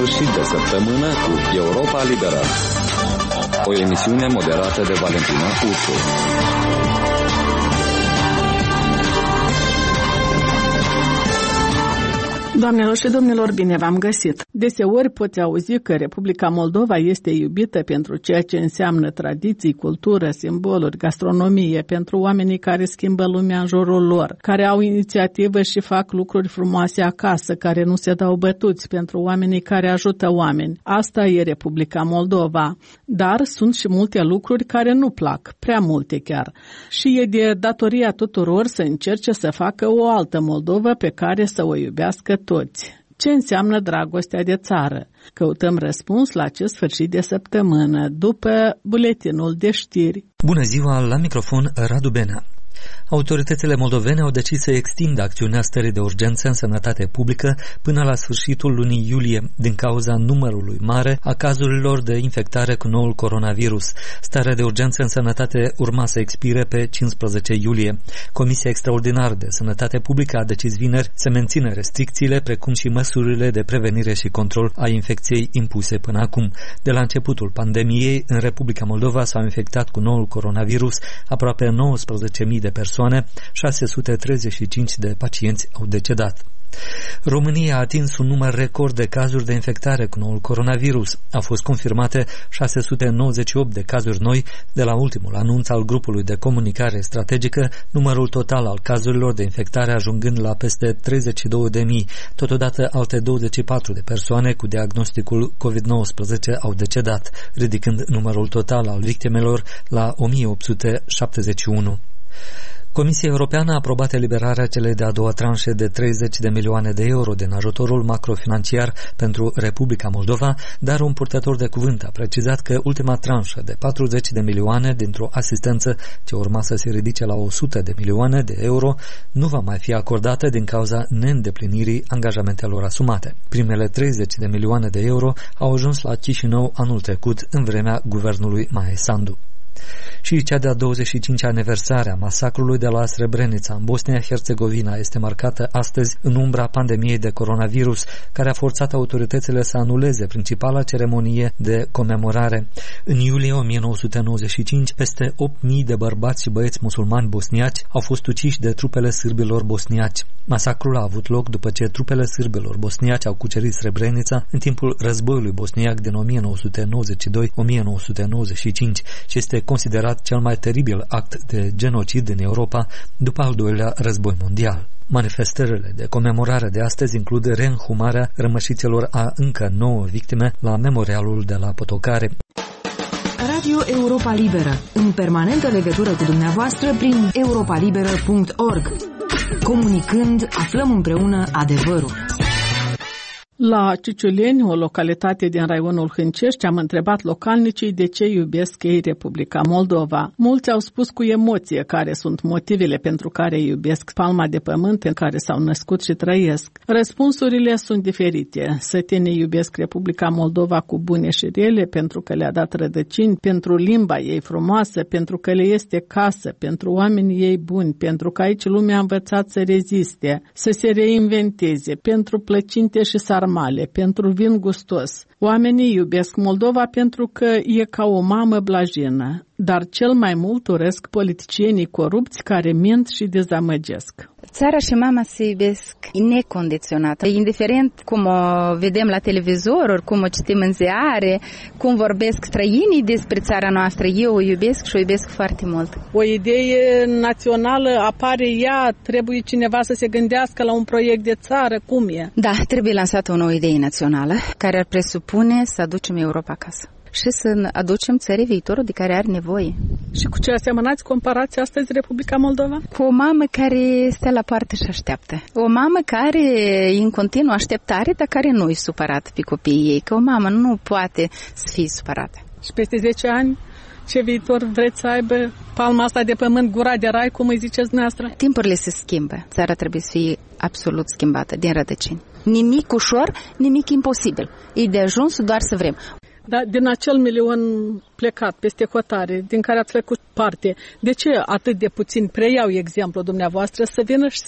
sfârșit de săptămână cu Europa Liberă. O emisiune moderată de Valentina Ursu. Doamnelor și domnilor, bine v-am găsit! Deseori poți auzi că Republica Moldova este iubită pentru ceea ce înseamnă tradiții, cultură, simboluri, gastronomie, pentru oamenii care schimbă lumea în jurul lor, care au inițiativă și fac lucruri frumoase acasă, care nu se dau bătuți, pentru oamenii care ajută oameni. Asta e Republica Moldova. Dar sunt și multe lucruri care nu plac, prea multe chiar. Și e de datoria tuturor să încerce să facă o altă Moldova pe care să o iubească toți. Ce înseamnă dragostea de țară? Căutăm răspuns la acest sfârșit de săptămână, după buletinul de știri. Bună ziua, la microfon Radu Benea. Autoritățile moldovene au decis să extindă acțiunea stării de urgență în sănătate publică până la sfârșitul lunii iulie, din cauza numărului mare a cazurilor de infectare cu noul coronavirus. Starea de urgență în sănătate urma să expire pe 15 iulie. Comisia Extraordinară de Sănătate Publică a decis vineri să mențină restricțiile, precum și măsurile de prevenire și control a infecției impuse până acum. De la începutul pandemiei, în Republica Moldova s-au infectat cu noul coronavirus aproape 19.000 de persoane, 635 de pacienți au decedat. România a atins un număr record de cazuri de infectare cu noul coronavirus. Au fost confirmate 698 de cazuri noi de la ultimul anunț al grupului de comunicare strategică, numărul total al cazurilor de infectare ajungând la peste 32.000. Totodată alte 24 de persoane cu diagnosticul COVID-19 au decedat, ridicând numărul total al victimelor la 1871. Comisia Europeană a aprobat eliberarea celei de-a doua tranșe de 30 de milioane de euro din ajutorul macrofinanciar pentru Republica Moldova, dar un purtător de cuvânt a precizat că ultima tranșă de 40 de milioane dintr-o asistență ce urma să se ridice la 100 de milioane de euro nu va mai fi acordată din cauza neîndeplinirii angajamentelor asumate. Primele 30 de milioane de euro au ajuns la Chișinău anul trecut în vremea guvernului Maie Sandu. Și cea de-a 25-a aniversare a masacrului de la Srebrenica în Bosnia-Herzegovina este marcată astăzi în umbra pandemiei de coronavirus, care a forțat autoritățile să anuleze principala ceremonie de comemorare. În iulie 1995, peste 8.000 de bărbați și băieți musulmani bosniaci au fost uciși de trupele sârbilor bosniaci. Masacrul a avut loc după ce trupele sârbilor bosniaci au cucerit Srebrenica în timpul războiului bosniac din 1992-1995 și este considerat cel mai teribil act de genocid în Europa după al doilea război mondial. Manifestările de comemorare de astăzi includ reînhumarea rămășițelor a încă 9 victime la memorialul de la Potocare. Radio Europa Liberă, în permanentă legătură cu dumneavoastră prin europalibera.org. Comunicând, aflăm împreună adevărul. La Ciuciuleni, o localitate din raionul Hâncești, am întrebat localnicii de ce iubesc ei Republica Moldova. Mulți au spus cu emoție care sunt motivele pentru care iubesc palma de pământ în care s-au născut și trăiesc. Răspunsurile sunt diferite. Sătenii iubesc Republica Moldova cu bune și rele, pentru că le-a dat rădăcini, pentru limba ei frumoasă, pentru că le este casă, pentru oamenii ei buni, pentru că aici lumea a învățat să reziste, să se reinventeze, pentru plăcinte și sarmale, pentru vin gustos. Oamenii iubesc Moldova pentru că e ca o mamă blajină, dar cel mai mult urăsc politicienii corupți care mint și dezamăgesc. Țara și mama se iubesc necondiționat, indiferent cum o vedem la televizor, cum o citim în ziare, cum vorbesc străinii despre țara noastră, eu o iubesc și o iubesc foarte mult. O idee națională apare ea, trebuie cineva să se gândească la un proiect de țară, cum e? Da, trebuie lansată o nouă idee națională care ar presupune să aducem Europa acasă și să aducem țării viitorul de care are nevoie. Și cu ce asemănați comparați astăzi Republica Moldova? Cu o mamă care stă la poartă și așteaptă. O mamă care e în continuă așteptare, dar care nu e supărată pe copiii ei. Că o mamă nu poate să fie supărată. Și peste 10 ani, ce viitor vreți să aibă palma asta de pământ, gura de rai, cum îi ziceți dumneavoastră? Timpurile se schimbă. Țara trebuie să fie absolut schimbată din rădăcini. Nimic ușor, nimic imposibil. E de ajuns doar să vrem. Dar din acel milion plecat peste hotare, din care ați făcut parte, de ce atât de puțin, preiau exemplu dumneavoastră, să vină și